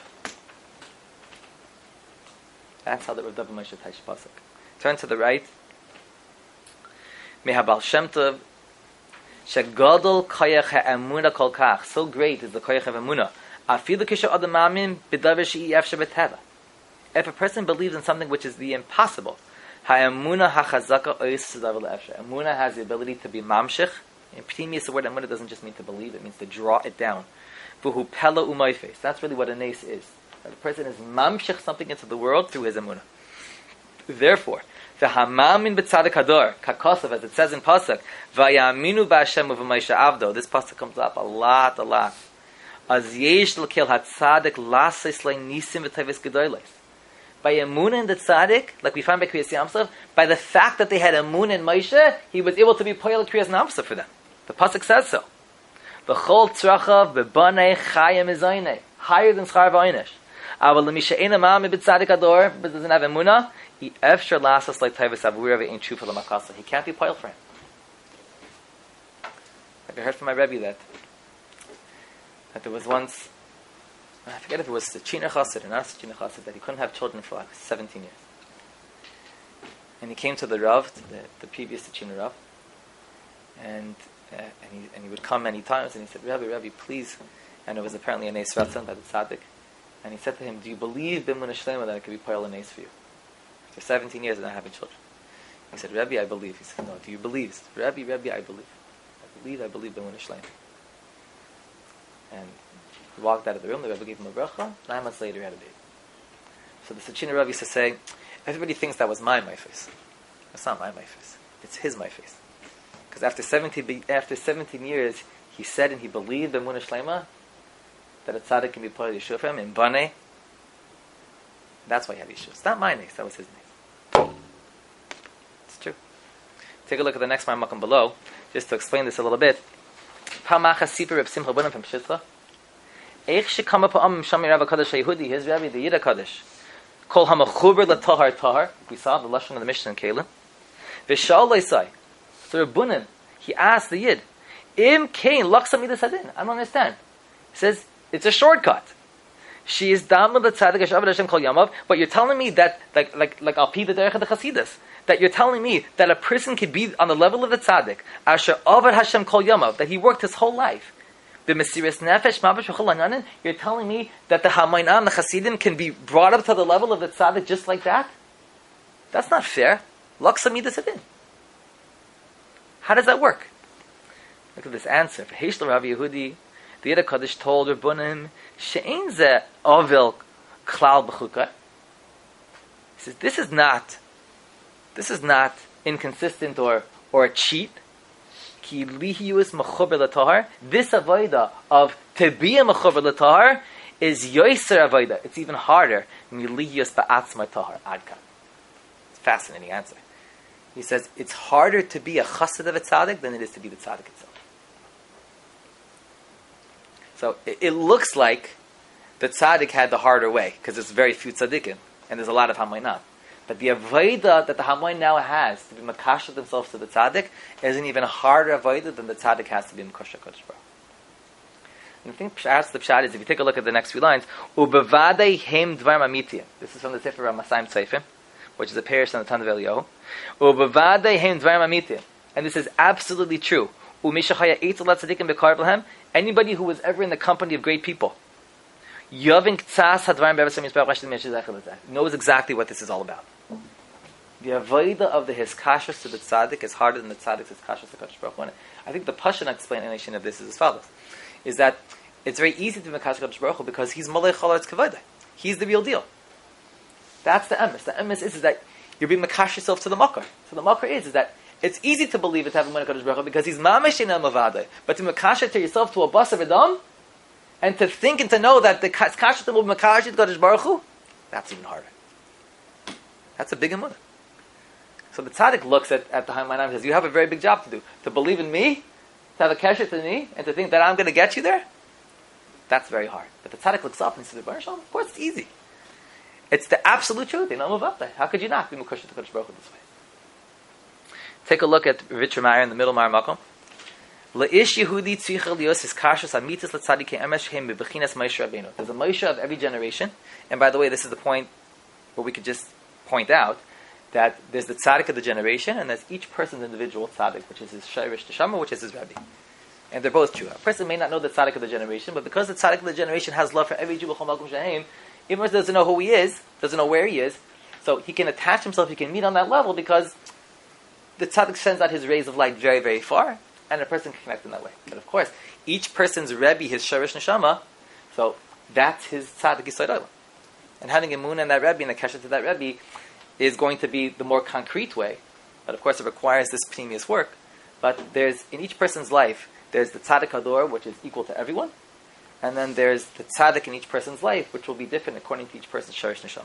That's how the Rav David Moshe teaches pasuk. Turn to the right. Mehabal Shem Tov, shegadol koyach ha'emunah kol kach. So great is the koyach of emunah. Afilu kisha adam mamim b'davar she'i efshe b'teva. If a person believes in something which is the impossible, ha'emunah ha'chazaka ois tzadav le'efshe. Emunah has the ability to be mamshich. In Pnimius, the word emunah doesn't just mean to believe; it means to draw it down. V'hu pela u'mayfes. That's really what a nes is. That a person is mamshich something into the world through his emunah. Therefore, the hamamin b'tzadik hador kakosav, as it says in pasuk, vayaminu b'Hashem u'v'Moshe avdo. This pasuk comes up a lot. Az yesh l'kel hatzadik lases le'nisim v'teves gedolos. By emunah in the tzaddik, like we find by Kriyas Yamsov, by the fact that they had emunah in Moshe, he was able to be poyel Kriyas Yamsov for them. The pasuk says so. V'chol tzrachav v'banei chayim izaynei, higher than schar v'aynish. Aval l'misha eina ma'ami b'tzadik ador, but doesn't have emunah, he efshar lasas like teves avura ve'ein tshuva l'makasa. He can't be poyel for him. Like I heard from my Rebbe that there was once I forget if it was Sechina Chassid or not Sechina Chassid, that he couldn't have children for like 17 years. And he came to the Rav, to the previous Sechina Rav, and he would come many times, and he said, Rabbi, please. And it was apparently a Nes Ratzon by the Tzaddik. And he said to him, do you believe B'Emunah Shlema that it could be Poel a Nes for you? After 17 years of not having children. He said, Rabbi, I believe. He said, no, do you believe? He said, Rabbi, I believe. I believe B'Emunah Shlema. And he walked out of the room, the Rebbe gave him a bracha, 9 months later he had a baby. So the Sechina Rav used to say, everybody thinks that was my face. It's not my face. It's his face. Because after 17 years, he said and he believed B'Emunah Shlema that a tzaddik can be part of Yeshua for him in Banei. That's why he had Yeshua. It's not my name, that was his name. It's true. Take a look at the next Makom below, just to explain this a little bit. Pamacha Sipur Reb Simcha Bunim from Pshitza. Eich shekama pa'am Shami Rav HaKadosh HaYehudi, his Rabbi, the Yid HaKadosh. Kol ha'mechuber l'tahar. We saw the Lashon of the Mishnah in Kalim. V'shal leisai. So Reb Bunim, he asked the Yid, Im kain lachsa midas hadin. I don't understand. He says, it's a shortcut. She is damla the tzaddik Hashem Hashem kol yamav, but you're telling me that, like al pi the derech of the Chasidus, that you're telling me that a person could be on the level of the tzaddik, asher avad Hashem kol yamav, that he worked his whole life. B'mesiras nefesh mabash v'chol anyanin, you're telling me that the Hamaynam, the Chasidim, can be brought up to the level of the tzaddik just like that? That's not fair. Lachsa midas hadin. How does that work? Look at this answer. For Heish Rav Yehudi, the Yid HaKadosh told Rabbunim, She'ein ze avil klal b'chuka. He says, this is not inconsistent or a cheat. Ki lihiyus mechuber l'tahar. This avodah of to be a mechuber l'tahar is yoiser avodah. It's even harder than lihiyus ba'atzma tahar. Adkan. It's a fascinating answer. He says, it's harder to be a chassid of a tzaddik than it is to be the tzaddik itself. So it looks like the tzaddik had the harder way, because there's very few tzaddikim, and there's a lot of hamoinam. But the avodah that the hamoin now has to be makasha themselves to the tzaddik is an even harder avodah than the tzaddik has to be makasha kodesh baruch. And I think perhaps the pshat is, if you take a look at the next few lines, ubevadei hem dvar mamitiyim. This is from the Sefer Ramasayim Tzayfim, which is a parish on the Tan of Eliyahu. Ubevadei hem dvar mamitiyim. And this is absolutely true. Umishachaya eitzalat tzaddikim bekarv lahem. Anybody who was ever in the company of great people knows exactly what this is all about. The avodah of the hiskashus to the tzaddik is harder than the tzaddik's hiskashus to Kadosh Baruch Hu. I think the Pashan explanation of this is as follows: is that it's very easy to be makadosh Kadosh Baruch Hu because he's molech chalatz kavod. He's the real deal. That's the emes. The emes is that you're being makash yourself to the makar. So the makar is that it's easy to believe it to have a Kadosh Baruch Hu because he's mamish in mavadeh. But to makash to yourself to a bas of adam, and to think and to know that the kasha to move makash to Kadosh Baruch Hu, that's even harder. That's a big emunah. So the tzaddik looks at the Hamanam and says, you have a very big job to do. To believe in me, to have a kasha to me, and to think that I'm going to get you there, that's very hard. But the tzaddik looks up and says, of course it's easy. It's the absolute truth. You know, move up there. How could you not be makash to Kadosh Baruch Hu this way? Take a look at Ritcher Meyer in the middle Mar Makom. Leish Yehudi tzricha lios his kashus amitis letzadikei emes shehem bebechinas Moshe Rabbeinu. There's a Moshe of every generation, and by the way, this is the point where we could just point out that there's the tzaddik of the generation, and there's each person's individual tzaddik, which is his shayrish teshama, which is his rabbi, and they're both true. A person may not know the tzaddik of the generation, but because the tzaddik of the generation has love for every Jew, b'chol malkum shehem, even if he doesn't know who he is, doesn't know where he is, so he can attach himself, he can meet on that level because the tzaddik sends out his rays of light very, very far, and a person can connect in that way. But of course, each person's Rebbe, his Sharish Neshama, so that's his tzaddik Yisod Olam. And having a moon and that Rebbe and a kesher to that Rebbe is going to be the more concrete way. But of course, it requires this previous work. But there's, in each person's life, there's the tzaddik Hador, which is equal to everyone, and then there's the tzaddik in each person's life, which will be different according to each person's Sharish Neshama.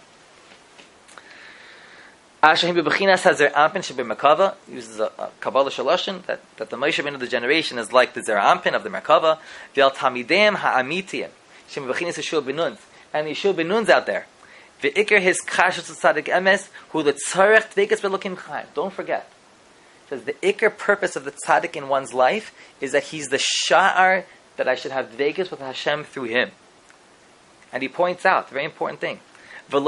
Ashahim bebechinas has Zer Ampin shebe Merkava, uses a Kabbalah Shaloshin that the Moshe Rabbeinu of the generation is like the Zer Ampin of the Merkava. V'al Tamidem ha'amitiyim shem bebechinas Yeshua Benunz, and Yeshua Benunz out there. V'ikar his kashus tzaddik emes hu letzarech tvekas belokim chaim. Don't forget, it says the ikar purpose of the tzaddik in one's life is that he's the sha'ar that I should have tvekas with Hashem through him. And he points out, a very important thing. Don't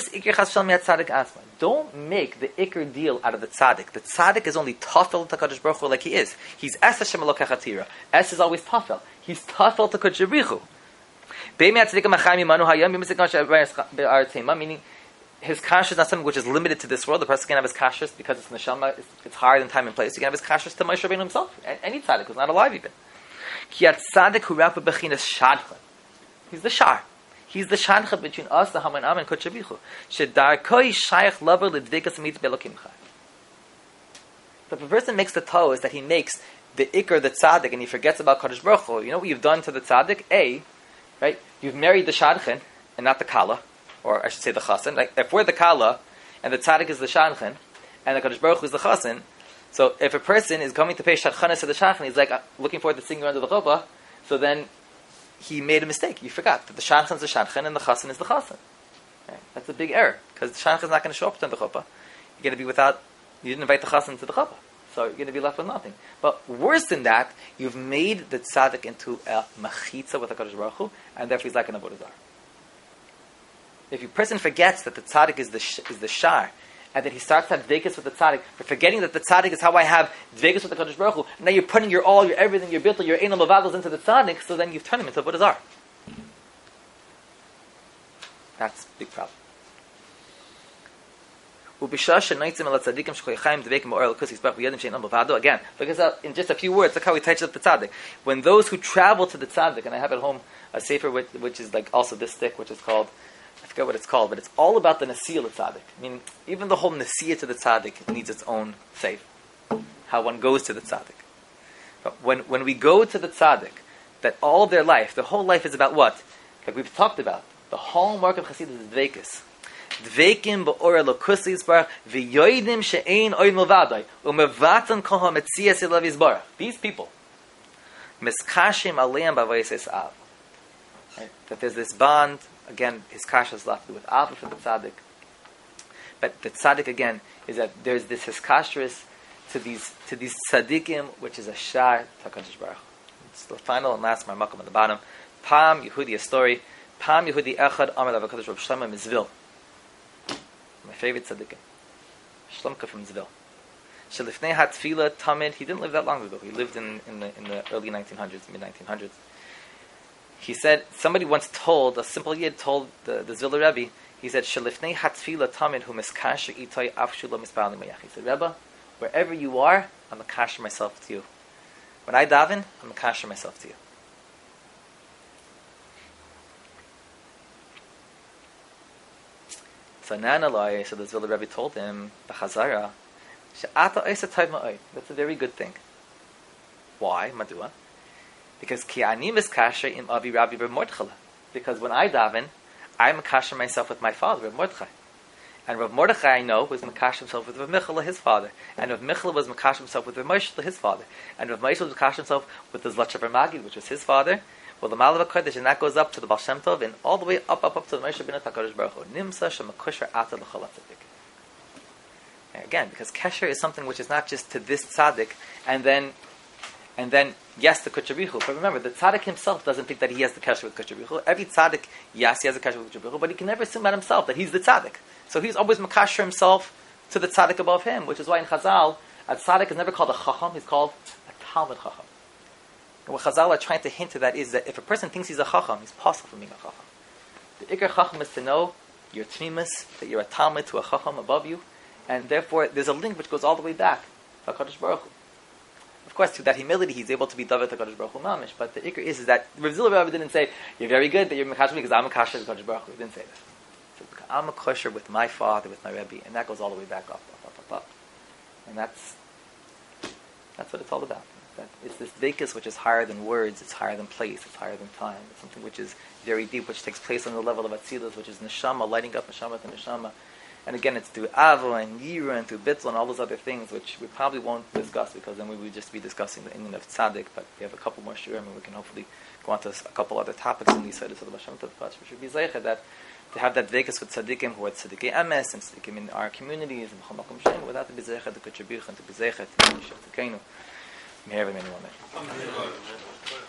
make the ikr deal out of the tzaddik. The tzaddik is only tafel to Kadosh Baruch Hu like he is. He's es Hashem Elokei Chatira. Es is always tafel. He's tafel to Kadosh Baruch Hu. Meaning, his kashrus is not something which is limited to this world. The person can have his kashrus because it's neshama, it's higher than time and place. He can have his kashrus to Moshe Rabbeinu himself, any tzaddik who's not alive even. He's the shar. He's the shadcha between us, the Hamanam, and Kodesh Bichu. Shedarkoi shayach lover lidvikas mit belokim chai. The person makes the toe is that he makes the ikr, the tzaddik, and he forgets about Kodesh Baruch Hu. You know what you've done to the tzaddik? Right? You've married the shadchan and not the kala, or I should say the chasen. Like if we're the kala and the tzaddik is the shadchan and the Kodesh Baruch Hu is the chasen, so if a person is coming to pay shadchanas to the shadchan, he's like looking forward to singing under the chuppah, so then he made a mistake. You forgot that the shadchan is the shadchan and the chasen is the chasen. Right? That's a big error because the shadchan is not going to show up to the chuppah. You're going to be without. You didn't invite the chasen to the chuppah, so you're going to be left with nothing. But worse than that, you've made the tzaddik into a machitza with the Kadosh Baruch Hu, and therefore he's like an avodah zarah. If a person forgets that the tzaddik is the shar, and then he starts to have dvekus with the tzaddik, but forgetting that the tzaddik is how I have dvekus with the Kadosh Baruch Hu, now you're putting your all, your everything, your bittul, your einam levados into the tzaddik, so then you've turned him into a avodah zarah. That's a big problem. Again, because in just a few words, look how we touch up the tzaddik. When those who travel to the tzaddik, and I have at home a sefer which is like also this thick, which is called, I forget what it's called, but it's all about the Nasiyah tzaddik. Meaning, even the whole Nasiyah to the tzaddik needs its own sefer. How one goes to the tzaddik. But when we go to the tzaddik, that all their life, their whole life is about what? Like we've talked about, the hallmark of Chassidus is dveikus. Dveikim ba'or elokusi yisbarach v'yoidim she'ein oid milvadai u'mevatan kol ha'metzias elav yisbarach. These people, miskashim aleim b'avayis esav. That there's this bond. Again, his kasha is left with Abba for the tzaddik. But the tzaddik again is that there's this hiskashrus to these tzaddikim, which is a shar HaKadosh Baruch Hu. It's the final and last marmakum at the bottom. Pam Yehudi, a story. Pam Yehudi echad amar lav HaKadosh Baruch Shlomo Mizvil. My favorite tzaddikim, Shlomka from Zvil. Shelifnei hatfila tamid. He didn't live that long ago. He lived in the early 1900s, mid 1900s. He said, somebody once told, a simple yid told the Zvila Rebbe, he said, Shelifnei hatfila tamid hu miskasher itay afshu lo mispal nimayach. He said, Rebbe, wherever you are, I'm mikasher myself to you. When I daven, I'm mikasher myself to you. So Nanalai, so the Zvila Rebbe told him, the Chazara, that's a very good thing. Why? Madua? Because ki ani miskasher im avi Rabbi Reb Mordechai. Because when I daven, I mikasher myself with my father, Reb Mordechai. And Reb Mordechai, I know, was mikasher himself with Reb Michal, his father. And Reb Michal was mikasher himself with Reb Moshe, his father. And Reb Moshe was mikasher himself with the Zlotcher Magid, which was his father. Well, the Malav HaKodesh, and that goes up to the Baal Shem Tov, and all the way up to the Moshe Rabbeinu HaKadosh Baruch Hu. Nimsa shemakusher ata l'chol tzaddik. Again, because kesher is something which is not just to this tzaddik, and then yes, the Kodesh Baruch Hu. But remember, the tzaddik himself doesn't think that he has the kesher with Kodesh Baruch Hu. Every tzaddik, yes, he has a kesher with Kodesh Baruch Hu, but he can never assume about himself that he's the tzaddik. So he's always makasher himself to the tzaddik above him, which is why in Chazal, a tzaddik is never called a chacham; he's called a talmid chacham. And what Chazal are trying to hint to that is that if a person thinks he's a chacham, he's possible from being a chacham. The ikar chacham is to know your tmimus, that you're a talmid to a chacham above you, and therefore there's a link which goes all the way back to HaKadosh Baruch Hu. Of course, through that humility, he's able to be David HaKadosh Baruch Hu mamish. But the ikar is that Rav Zillah Rebbe didn't say, you're very good that you're mekash me because I'm a kasher HaKadosh Baruch Hu. He didn't say that. He said, I'm a kosher with my father, with my Rebbe, and that goes all the way back up. And that's what it's all about. It's this dvekus which is higher than words, it's higher than place, it's higher than time. It's something which is very deep, which takes place on the level of Atzilus, which is neshama, lighting up neshama to neshama. And again, it's through Ava and Yira and through Bitzel and all those other things, which we probably won't discuss because then we would just be discussing the Indian of Tzaddik. But we have a couple more shurim and we can hopefully go on to a couple other topics in these sides of the Hashem Tov. We should be zeicha that to have that dvekus with tzaddikim who are tzaddikei emes and tzaddikim in our communities and b'chol makom shem, without to be zeicha to Kodesh Baruch Hu and to be zeicha to Moshe Tzadkenu. Meher v'menu amen.